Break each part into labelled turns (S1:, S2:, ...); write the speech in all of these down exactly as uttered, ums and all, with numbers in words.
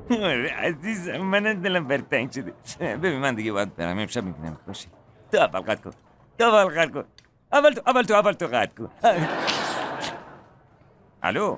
S1: عزیزم من دلم بر تنگ شده. ببین من دیگه باید برم، امشب میبینم باشه. تو اول قد کن تو اول قد کن اول تو اول تو اول تو قد کن. الو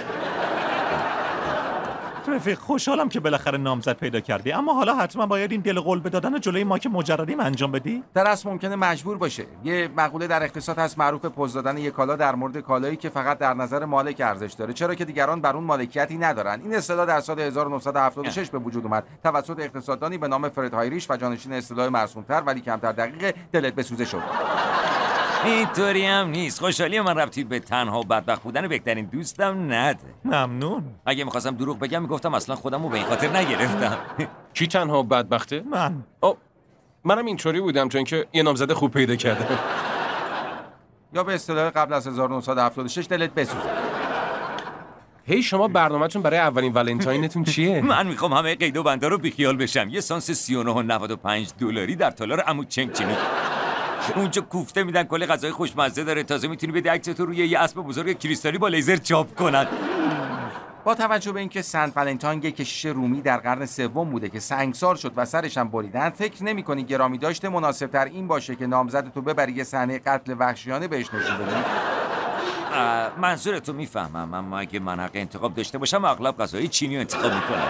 S2: رفیق، خوشحالم که بالاخره نامزد پیدا کردی، اما حالا حتما باید این دل قول بدادن جلوی ما که مجردیم انجام بدی؟
S3: در اصل ممکنه مجبور باشه. یه مقوله در اقتصاد هست معروف پوز دادن یک کالا در مورد کالایی که فقط در نظر مالک ارزش داره، چرا که دیگران بر اون مالکیتی ندارن. این اصطلاح در سال هزار و نهصد و هفتاد و شش به وجود اومد توسط اقتصاددانی به نام فرد هایریش و جانشین اصطلاح مرسوم‌تر ولی کمتر دقیق دلت بسوزه شد.
S1: اینطوری هم نیست. خوشحالی من ربطی به تنها و بدبخت بودن بهترین دوستم نده.
S2: ممنون.
S1: اگه میخواستم دروغ بگم میگفتم اصلا خودمو به این خاطر نگرفتم.
S4: کی تنها و بدبخته؟
S2: من.
S4: او منم اینطوری بودم چون که یه نامزد خوب پیدا کردم.
S3: یا به اصطلاح قبل از هزار و نهصد و هفتاد و شش دلت بسوزه.
S4: هی شما برنامه‌تون برای اولین ولنتاینتون چیه؟
S1: من میخوام همه قید و بندا رو بیخیال بشم. یه سانس سی و نه و نود و پنج دلاری در تالار عمو چنگچنی. اونجا کوفته میدن، کلی غذای خوشمزه داره، تازه میتونی بدی عکستو روی یه اسب بزرگ کریستالی با لیزر چاپ کنن.
S3: با توجه به اینکه سنت ولنتاین یک کشیش رومی در قرن سوم بوده که سنگسار شد و سرش هم بریدن، فکر نمی‌کنی گرامی داشته مناسب تر این باشه که نامزدتو ببری یه صحنه قتل وحشیانه بهش نشون بدی؟
S1: منظورتو میفهمم، اما اگه من حق انتخاب داشته باشم اغلب غذای چینی رو انتخاب میکنم.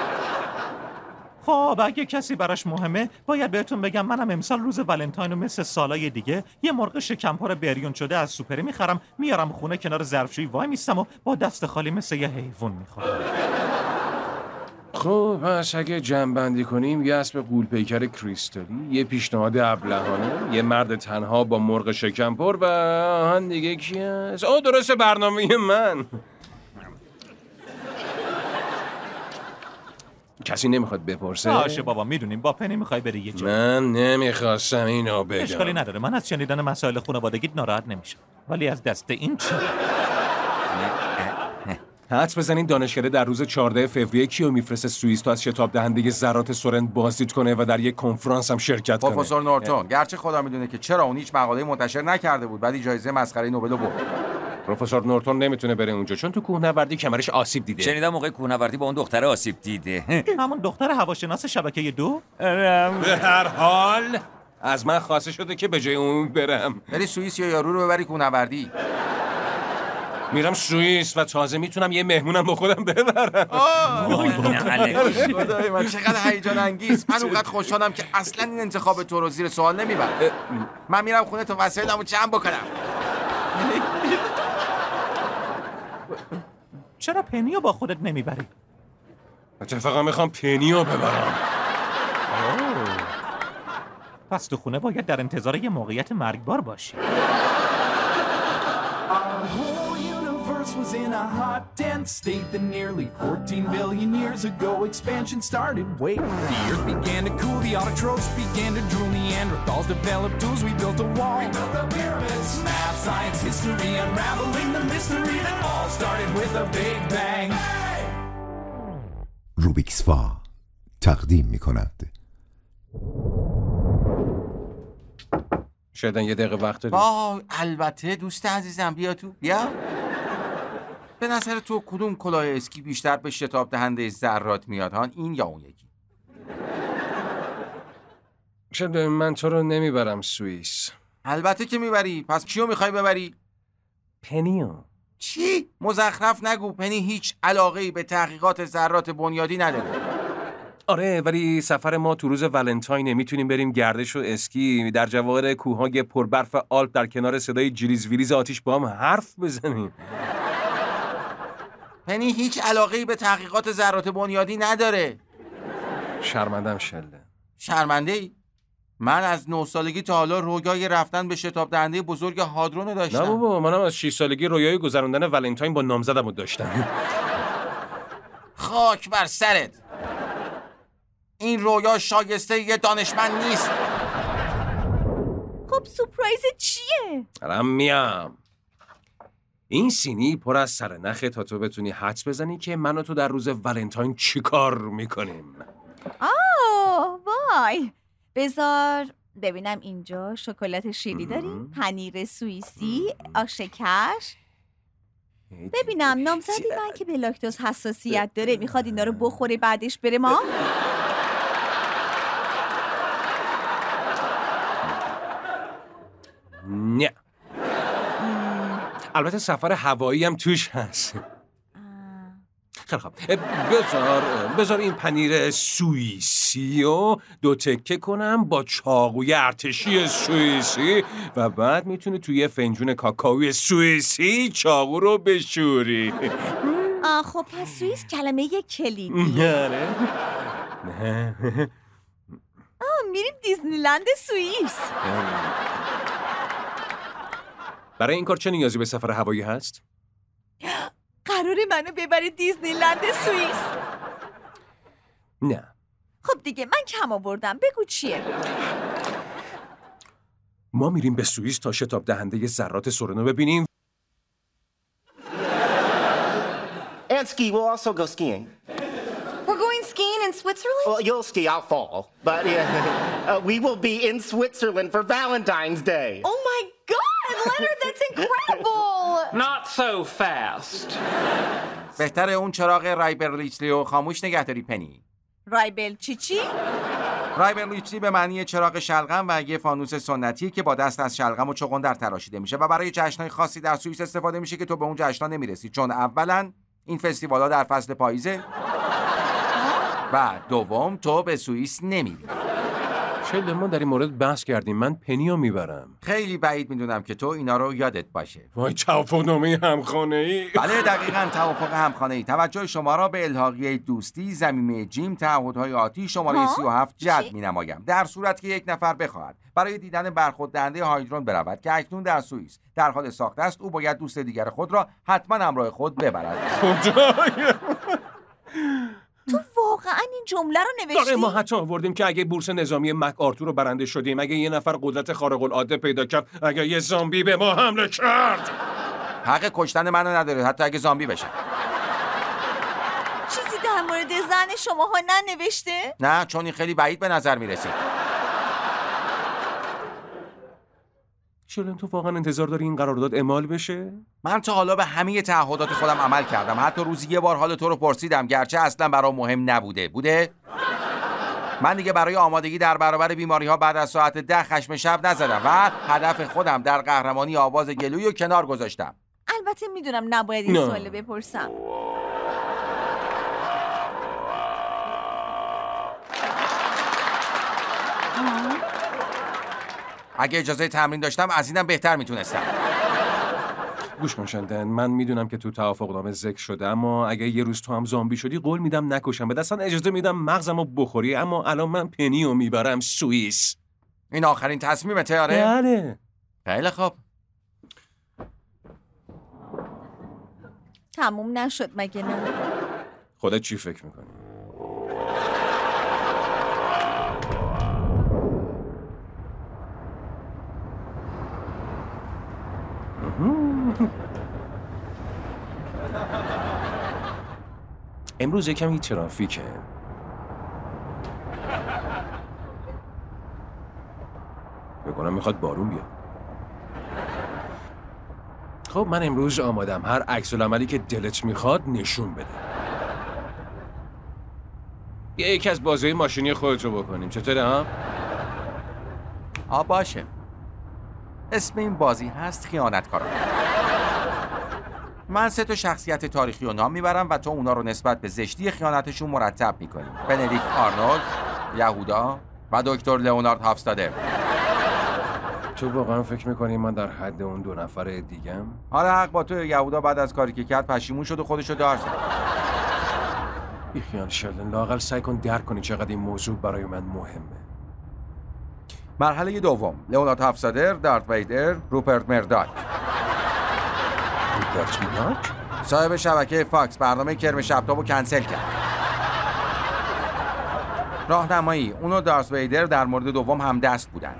S2: خب اگه کسی براش مهمه باید بهتون بگم منم امسال روز ولنتاین و مثل سالای دیگه یه مرغ شکمپار بریون شده از سوپری میخرم، میارم خونه، کنار ظرفشویی وای میستم و با دست خالی مثل یه حیوان میخورم.
S4: خب پس اگه جمع‌بندی کنیم یه اسب غول‌پیکر کریستالی، یه پیشنهاد ابلهانه، یه مرد تنها با مرغ شکمپار و آهن دیگه کی هست؟ آه درسته برنامه من. کسی نمیخواد بپرسه؟
S2: باشه بابا میدونیم با پنی میخوای بری یه جا.
S4: من نمیخواستم اینو بگم.
S2: اشکالی نداره، من از شنیدن مسائل خانوادگیت ناراحت نمیشم، ولی از دست این چه؟
S4: حدس بزنین دانشکده در روز چهاردهم فوریه کیو میفرسته سوئیس تا از شتاب دهنده ذرات سورن بازدید کنه و در یک کنفرانس هم شرکت کنه؟
S3: پروفسور نورتون. گرچه خدا میدونه که چرا اون هیچ مقاله منتشر نکرده بود ولی جایزه مسخره نوبل رو برد.
S4: پروفسور نورتون نمیتونه بره اونجا چون تو کوهنوردی کمرش آسیب دیده.
S1: شنیدم موقع کوهنوردی با اون دختره آسیب دیده.
S2: همون دختر هواشناس شبکه دو؟
S4: به هر حال از من خواسته شده که به جای اون برم.
S3: بری سوئیس یا یارو رو ببری کوهنوردی؟
S4: میرم سوئیس و تازه میتونم یه مهمونم با خودم ببرم.
S3: خدای من چقدر هیجان انگیز. من اونقدر خوشحالم که اصلا این انتخاب تو رو زیر سوال نمیبرم. من میرم خونه تا وسایلمو جمع بکنم.
S2: چرا پنیو با خودت نمیبری؟
S4: اتفاقا میخوام پنیو ببرم.
S2: پس تو خونه باید در انتظار یه موقعیت مرگبار باشی.
S5: Was in a hot, dense state that nearly fourteen billion years ago expansion started. Wait, the earth began to cool, the autotrophs began to drool, Neanderthals developed tools, we built a wall. We built the pyramids. Math, science, history, unraveling the mystery that all started with a big bang. Hey!
S6: روبیکس فا تقدیم می‌کند.
S4: شاید یه دقیقه وقت داری؟
S3: آه البته دوست عزیزم، بیا تو بیا. به نظر تو کدوم کلاه اسکی بیشتر به شتاب دهنده ذرات میاد ها، این یا اون یکی؟
S4: شاید من تو رو نمیبرم سوئیس.
S3: البته که میبری. پس کیو میخوای ببری؟
S4: پنیو.
S3: چی؟ مزخرف نگو. پنی هیچ علاقه‌ای به تحقیقات ذرات بنیادی نداره.
S4: آره ولی سفر ما تو روز ولنتاینه، میتونیم بریم گردش و اسکی در جواهر کوههای پربرف آلپ در کنار صدای جریز ویریز آتیش با هم حرف بزنیم.
S3: پنی هیچ علاقه‌ای به تحقیقات ذرات بنیادی نداره.
S4: شرمندم شله.
S3: شرمنده ای؟ من از نه سالگی تا حالا رویای رفتن به شتاب دهنده بزرگ هادرون رو داشتم.
S4: نه بابا، منم از شش سالگی رویای گذراندن ولنتاین با نامزدم رو داشتم.
S3: خاک بر سرت. این رویا شایسته یه دانشمند نیست.
S7: خب سورپرایز چیه؟
S4: دارم میام. این سینی پر از سرنخه تا تو بتونی حدس بزنی که من و تو در روز ولنتاین چی کار میکنیم.
S7: آه وای، بذار ببینم. اینجا شکلات شیری داریم، پنیر سوئیسی، آش کش. ببینم نامزدی من که به لاکتوز حساسیت داره میخواد اینا رو بخوره بعدش بره ما؟
S4: نه. البته سفر هوایی هم توش هست. خیلی خوب، بذار بذار این پنیر سوئیسی رو دو تکه کنم با چاقوی ارتشی سوئیسی و بعد میتونی توی یه فنجون کاکائوی سوئیسی چاقو رو بشوری.
S7: آه خب پس سوئیس کلمه یه کلیدی.
S4: آره.
S7: آه میریم دیزنیلند سوئیس.
S4: برای این کار چه نیازی به سفر هوایی هست؟
S7: قراره منو ببری دیزنیلند سوئیس؟
S4: نه.
S7: خب دیگه من کم آوردم، بگو چیه؟
S4: ما میریم به سوئیس تا شتاب دهنده ذرات سورنو ببینیم.
S8: And ski, we'll also go skiing.
S9: We're going skiing in Switzerland?
S8: Well, you'll ski, I'll fall. But uh, uh, we will be in Switzerland for Valentine's Day.
S9: Oh my God, Leonard, that's incredible!
S10: Not so fast.
S3: بهتره اون چراغ رایبر لیچلی رو خاموش نگه داری پنی.
S7: رایبل چی چی؟
S3: رایبر لیچلی به معنی چراغ شلغم و یه فانوس سنتی که با دست از شلغم و چغندر تراشیده میشه و برای جشن‌های خاصی در سوئیس استفاده میشه که تو به اون جشن‌ها نمیرسی، چون اولاً این فستیوالا در فصل پاییزه و دوم تو به سوئیس نمیری.
S4: شاید ما در این مورد بحث کردیم. من پنیو میبرم.
S3: خیلی بعید میدونم که تو اینا رو یادت باشه.
S4: وای توافقنامه همخانه‌ای.
S3: بله دقیقاً توافق همخانه‌ای. توجه شما را به الحاقیه دوستی ضمیمه جیم تعهدهای آتی شماره سی و هفت جلب می‌نمایم. در صورت که یک نفر بخواهد برای دیدن برخورد دهنده هایدرون برود که اکنون در سوئیس در حال ساخته است، او باید دوست دیگر خود را حتما همراه خود ببرد.
S4: خدایا
S7: تو واقعا این جمله رو نوشتی؟
S4: آره ما حتی آوردیم که اگه بورس نظامی مک آرتور رو برنده شدیم، اگه یه نفر قدرت خارق العاده پیدا کرد، اگه یه زامبی به ما حمله کرد،
S3: حق کشتن منو نداره حتی اگه زامبی بشه.
S7: چیزی در مورد زن شماها ننوشته؟
S3: نه، چون این خیلی بعید به نظر میرسید.
S4: شلن تو واقعا انتظار داری این قرارداد اعمال بشه؟
S3: من تا حالا به همه تعهدات خودم عمل کردم. حتی روزی یه بار حال تو رو پرسیدم، گرچه اصلا برام مهم نبوده. بوده؟ من دیگه برای آمادگی در برابر بیماری ها بعد از ساعت ده خشم شب نزدم و هدف خودم در قهرمانی آواز گلوی و کنار گذاشتم.
S7: البته میدونم نباید این
S4: نه.
S7: سوالو بپرسم.
S3: اگه اجازه تمرین داشتم از اینم بهتر میتونستم.
S4: گوش کن شلن، من میدونم که تو توافقنامه ذکر شده، اما اگه یه روز تو هم زامبی شدی قول میدم نکشم، به دستان اجازه میدم مغزمو بخوری، اما الان من پنیو میبرم سوئیس.
S3: این آخرین تصمیمته آره؟
S4: بله.
S3: خیلی خوب.
S7: تموم نشد مگه نه؟
S4: خودت چی فکر میکنی؟ امروز یکم هیچ ترافیکه. بکنم میخواد بارون بیاد. خب من امروز آمادم هر عکس العملی که دلت میخواد نشون بده. بیا یکی از بازی ماشینی خودت رو بکنیم، چطوره ها؟
S3: آ باشه. اسم این بازی هست خیانتکاران. من سه تا شخصیت تاریخی رو نام میبرم و تو اونا رو نسبت به زشتی خیانتشون مرتب میکنی. بندیکت آرنولد، یهودا و دکتر لئونارد هافستادر.
S4: تو واقعا فکر میکنی من در حد اون دو نفر دیگم؟
S3: آره حق با تو. یهودا بعد از کاری که کرد پشیمون شد و خودشو دار زد.
S4: بیخیال شلن، لااقل سعی کن درک کنی چقدر این موضوع برای من مهمه.
S3: مرحله دوم، لئونارد هافستادر، دارت ویدر، روپرت مرداک.
S4: روپرت مرداک؟
S3: صاحب شبکه فاکس برنامه کرم شبتاب رو کنسل کرد. راهنمایی، اونو دارت ویدر در مورد دوم هم دست بودن.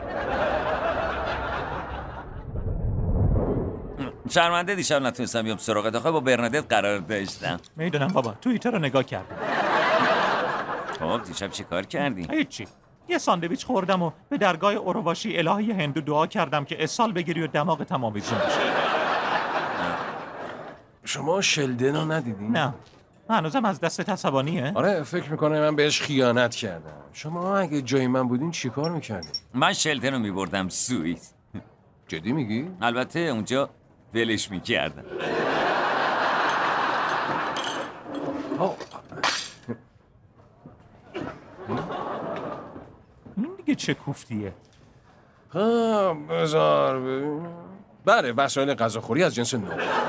S1: شرمنده دیشب نتونستم بیام سراغت. آخه با برنادت قرار داشتم.
S2: میدونم بابا، توییتر رو نگاه کردم.
S1: خب دیشب چی کار کردی؟
S2: هیچی. یه ساندویچ خوردم و به درگاه اورواشی الهی هندو دعا کردم که اسهال بگیری و دماغت هم آویزون بشه.
S4: شما شلدن رو ندیدین؟
S2: نه هنوزم از دست عصبانیه؟
S4: آره فکر میکنه من بهش خیانت کردم. شما اگه جای من بودین چیکار میکردین؟
S1: من شلدن رو میبردم سوئیس.
S4: جدی میگی؟
S1: البته اونجا ولش میکردم.
S2: این دیگه چه کوفتیه؟
S4: ها بذار ببینم. بله وسایل غذاخوری از جنس نو.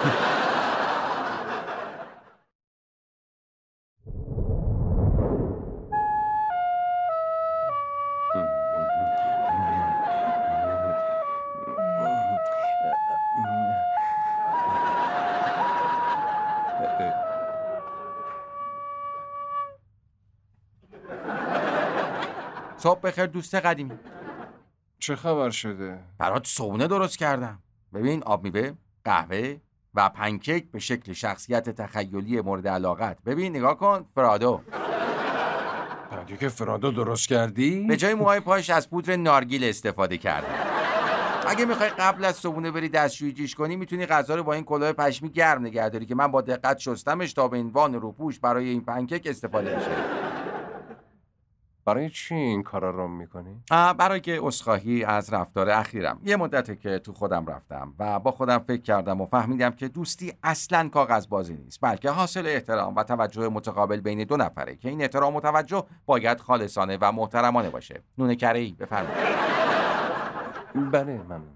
S3: صبح بخیر دوست قدیمی.
S4: چه خبر شده؟
S3: برات صبحونه درست کردم. ببین آب میوه، قهوه و پنکیک به شکل شخصیت تخیلی مورد علاقت. ببین نگاه کن فرادو.
S4: پنکیک فرادو درست کردی؟
S3: به جای موهای پاش از پودر نارگیل استفاده کردم. اگه میخوای قبل از صبحونه بری دستشویی جیش کنی میتونی غذا رو با این کلاه پشمی گرم نگه داری که من با دقت شستمش تا به عنوان روپوش برای این پنکیک استفاده بشه.
S4: برای چی این کارا رو میکنی؟
S3: برای که عذرخواهی از رفتار اخیرم. یه مدته که تو خودم رفتم و با خودم فکر کردم و فهمیدم که دوستی اصلاً کاغذ بازی نیست، بلکه حاصل احترام و توجه متقابل بین دو نفره که این احترام و توجه باید خالصانه و محترمانه باشه. نون کره‌ای بفرمایید.
S4: بله ممنون.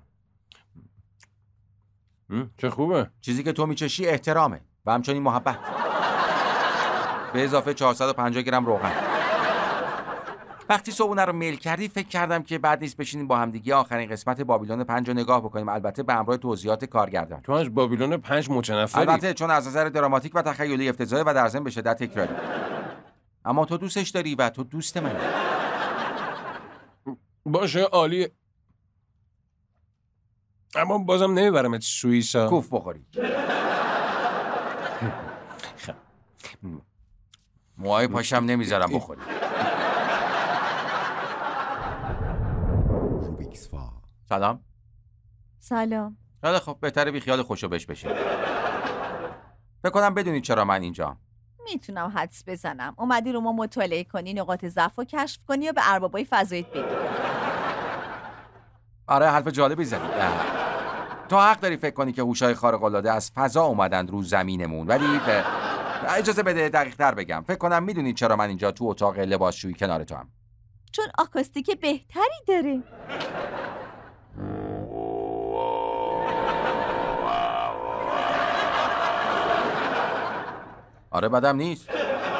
S4: چه خوبه.
S3: چیزی که تو میچشی احترامه و همچنین محبت. به اضافه چهارصد و پنجاه گرم روغن. وقتی صبحونه رو میل کردی فکر کردم که بعد نیست بشینیم با همدیگه آخرین قسمت بابیلون پنج رو نگاه بکنیم، البته به همراه توضیحات کارگردان.
S4: تو از بابیلون پنج متنفری؟
S3: البته چون از نظر دراماتیک و تخیلی افتضاحه و در ضمن به شدت تکراری. اما تو دوستش داری و تو دوست منی.
S4: باشه عالیه. اما بازم نمیبرمت سوئیسا.
S3: کوف بخوری.
S4: خب
S3: موهای پاشم نمیذارم بخوری.
S6: روبیکس فا.
S3: سلام.
S7: سلام.
S3: خیلی خب بهتره بی خیال خوشو بش بشه. فکر کنم بدونید چرا من اینجا.
S7: میتونم حدس بزنم. اومدی رو ما مطالعه کنی، نقاط ضعف رو کشف کنی و به اربابای فضاییت بگی.
S3: آره حرف جالبی زدی. تو حق داری فکر کنی که هوش‌های خارق‌العاده از فضا اومدن رو زمینمون، ولی به اجازه بده دقیق‌تر بگم. فکر کنم میدونید چرا من اینجا تو اتاق لباسشویی کنار تو هم.
S7: چون آکوستیک بهتری داره.
S3: آره بدم نیست.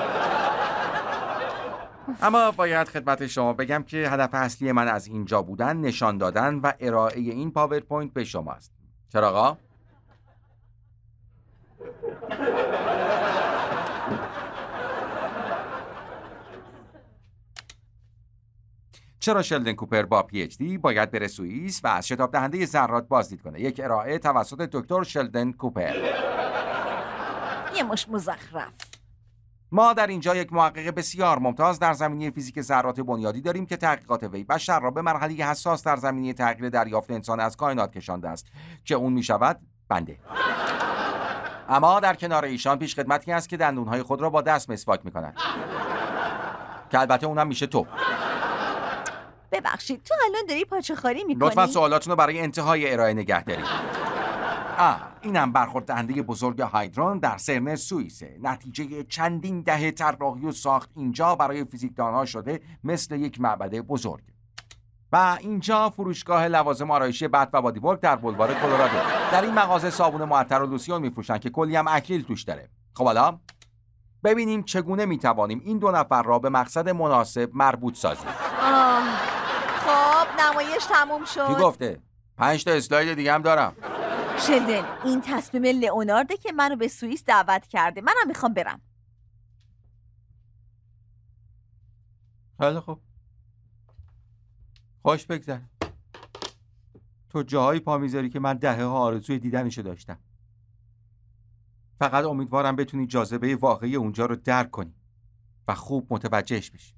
S3: اما باید خدمت شما بگم که هدف اصلی من از اینجا بودن نشان دادن و ارائه این پاورپوینت به شماست. چرا آقا؟ چرا شلدن کوپر با پی اچ دی باید بره سوئیس و از شتاب دهنده ذرات بازدید کنه؟ یک ارائه توسط دکتر شلدن کوپر.
S7: یه مش مزخرف.
S3: ما در اینجا یک محقق بسیار ممتاز در زمینه فیزیک ذرات بنیادی داریم که تحقیقات وی بشر را به مرحله حساس در زمینه تغییر دریافت انسان از کائنات کشانده است که اون می شود بنده. اما در کنار ایشان پیش خدمتی است که دندونهای خود را با دست مسواک می کند، که البته اونم میشه تو.
S7: ببخشید تو الان داری پاچه خاری میکنی؟
S3: لطفا سوالاتون رو برای انتهای ارائه نگه دارید. آه اینم برخورد دهنده بزرگ هایدرون در سرن سوئیسه. نتیجه چندین دهه طراحی و ساخت اینجا برای فیزیکدان‌ها شده مثل یک معبد بزرگ. و اینجا فروشگاه لوازم آرایشی بت و بادی ورک در بولوار کلرادو. در این مغازه صابون معطر و لوسیون میفروشن که کلی هم اکریل توش داره. خب حالا ببینیم چگونه میتوانیم این دو نفر را به مقصد مناسب مربوط سازیم.
S7: آه خب نمایش تموم شد.
S3: کی گفته؟ پنج تا اسلاید دیگه هم دارم.
S7: شلدن این تصمیم لئونارده که منو به سوئیس دعوت کرده. منم میخوام برم.
S3: خیلی خوب. خوش بگذر. تو جاهایی پا میذاری که من دهه ها آرزوی دیدنشو داشتم. فقط امیدوارم بتونی جاذبه واقعی اونجا رو درک کنی و خوب متوجهش بشی.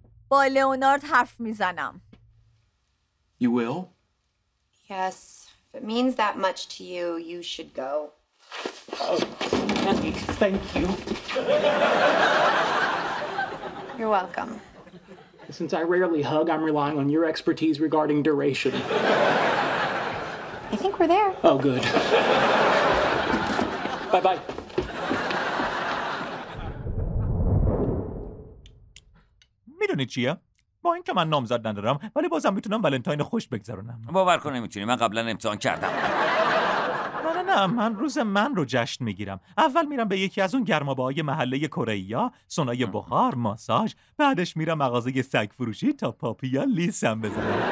S7: با لئونارد حرف میزنم.
S10: You will?
S9: Yes, If it means that much to you, you should go.
S10: Oh, Penny, thank you.
S9: You're welcome.
S10: Since I rarely hug, I'm relying on your expertise regarding duration.
S9: I think we're there.
S10: Oh, good. Bye-bye.
S2: میدونی چیه؟ با اینکه من نامزد ندارم ولی بازم میتونم ولنتاین خوش بگذرونم.
S1: باور کن نمیتونی، من قبلا امتحان کردم.
S2: نه نه نه من روز من رو جشن میگیرم. اول میرم به یکی از اون گرمابه‌های محله کره‌ای‌ها، سونای بخار، ماساژ، بعدش میرم مغازه سگ فروشی تا پاپیا لیسم بزنم.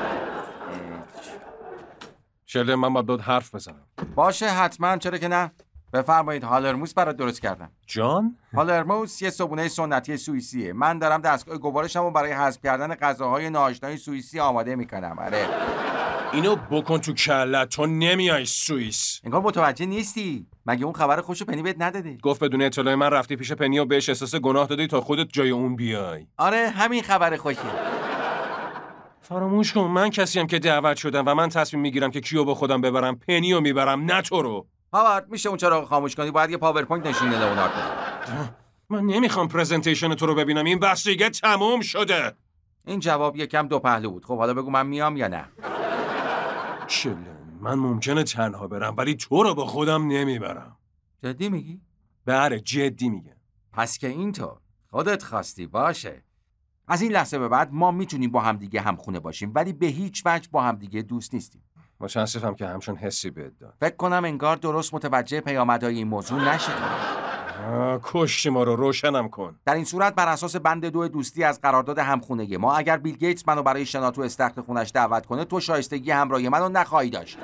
S4: شلدن من باید حرف بزنم.
S3: باشه حتما، چرا که نه. بفرمایید، هالرموس برات درست کردم.
S4: جان؟
S3: هالرموس یه صبحونه سنتی سوئیسیه. من دارم دستگاه گوارشم رو برای حذف کردن غذاهای ناآشنای سوئیسی آماده میکنم. آره.
S4: اینو بکن تو کلت، تو نمیای سوئیس.
S3: انگار متوجه نیستی. مگه اون خبر خوشو پنی بهت نداده؟
S4: گفت بدون اطلاع من رفتی پیش پنی و بهش احساس گناه دادی تا خودت جای اون بیای.
S3: آره همین خبر خوشه.
S4: فراموش کن، من کسیم که دعوت شدم و من تصمیم میگیرم که کیو با خودم ببرم. پنیو میبرم نه تو رو.
S3: هاوارد میشه اون چراغ خاموش کنی؟ باید یه پاورپوینت نشون بده اونارد بده.
S4: من نمیخوام پرزنتیشن تو رو ببینم، این بحث دیگه تموم شده.
S3: این جواب یکم دو پهلو بود. خب حالا بگو من میام یا نه؟
S4: شلن من ممکنه تنها برم ولی تو رو با خودم نمیبرم.
S3: جدی میگی؟
S4: بله جدی میگم.
S3: پس که اینطور خودت خواستی باشه. از این لحظه به بعد ما میتونیم با هم دیگه همخونه باشیم ولی به هیچ وجه با هم دیگه دوست نیستیم.
S4: متاسفم که همچون حسی بهت داد.
S3: فکر کنم انگار درست متوجه پیامدهای این موضوع نشدی.
S4: کشتی ما رو، روشنم کن.
S3: در این صورت بر اساس بند دو دوستی از قرارداد همخونگی ما، اگر بیل گیتس منو برای شنا تو استخر خونش دعوت کنه، تو شایستگی همراهی منو نخواهی داشت.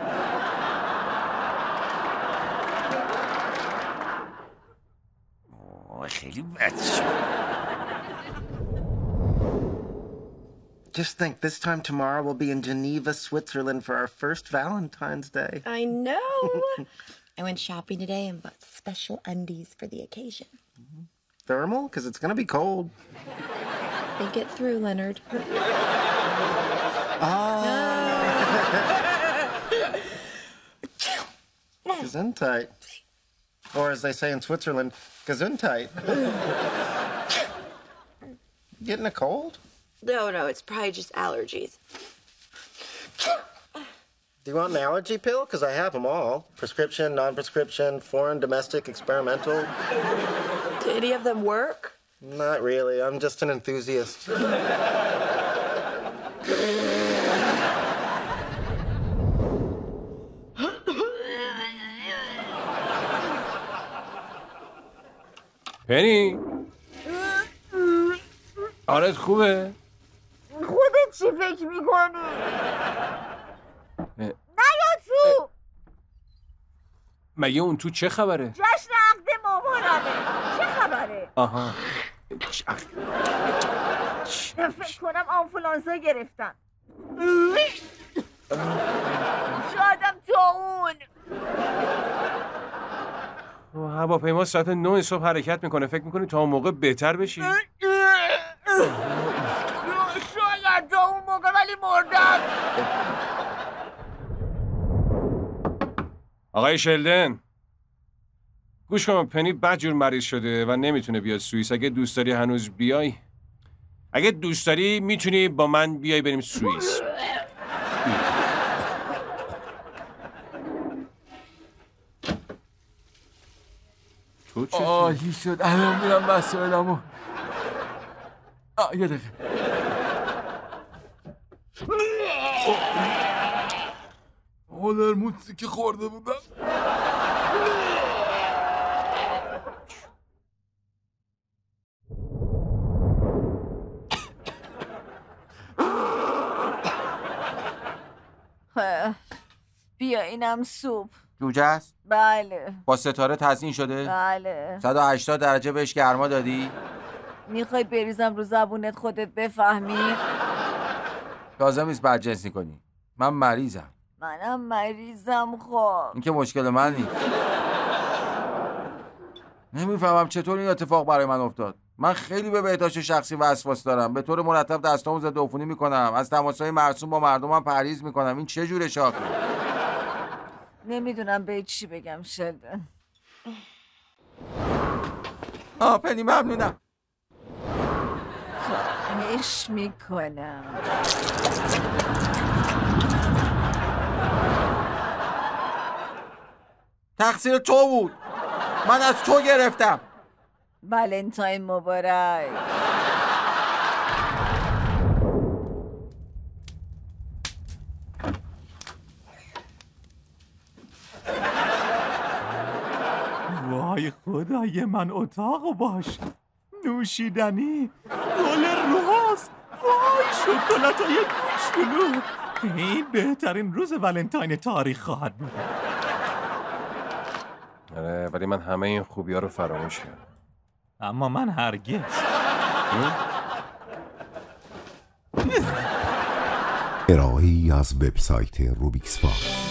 S1: اوه خیلی بد شد.
S8: Just think, this time tomorrow we'll be in Geneva, Switzerland for our first Valentine's Day.
S9: I know. I went shopping today and bought special undies for the occasion.
S8: Mm-hmm. Thermal? Because it's going to be cold.
S9: Think it through, Leonard.
S8: Oh. Gesundheit. Or as they say in Switzerland, Gesundheit. Getting a cold?
S9: No, no, it's probably just allergies.
S8: Do you want an allergy pill? Because I have them all. Prescription, non-prescription, foreign, domestic, experimental.
S9: Do any of them work?
S8: Not really. I'm just an enthusiast.
S4: پنی آرت خوبه؟
S7: خودت چی فکر میکنی؟ نه یا تو؟
S4: مگه اون تو چه خبره؟
S7: جشن عقد مامانمه. چه خبره؟
S4: آها
S7: فکر کنم آنفولانزا گرفتن. شایدم تا اون.
S4: هواپیما ساعت نه صبح حرکت میکنه. فکر میکنی تا اون موقع بهتر بشی؟
S7: شاید تا اون موقع ولی مردم.
S4: آقای شلدن گوش کن، پنی بدجور مریض شده و نمیتونه بیاد سوئیس. اگه دوست داری هنوز بیای، اگه دوست داری میتونی با من بیای بریم سوئیس. تو چه؟
S3: عالی شد. الان میرم وسایلمو. یه دقیقه. هالرموسی که خورده بودم.
S7: بیا اینم سوپ.
S3: جوجه است؟
S7: بله.
S3: با ستاره تزیین شده؟
S7: بله.
S3: صد و هشتاد درجه بهش گرما دادی؟
S7: میخوای بریزم رو زبونت خودت بفهمی؟
S3: لازم نیست بدجنسی کنی. من مریضم.
S7: منم مریضم. خب
S3: این که مشکل من نیست. نمیفهمم چطور این اتفاق برای من افتاد. من خیلی به بهداشت شخصی وسواس دارم. به طور مرتب دستامو ضد عفونی میکنم. از تماسهای مرسوم با مردمم پرهیز میکنم. این چه جور شاخه؟
S7: نمیدونم به چی بگم شلدن.
S3: آه پنی ممنونم.
S7: خواهش میکنم.
S3: تقصیر تو بود. من از تو گرفتم.
S7: ولنتاین مبارک.
S2: وای خدای من، اتاق باش، نوشیدنی، گل روز، وای شکلاتای کوچولو. این بهترین روز ولنتاین تاریخ خواهد بود.
S4: آره ولی من همه این خوبی ها رو فراموش کردم.
S2: اما من هرگز.
S6: ارائه‌ای از وبسایت روبیکس فا.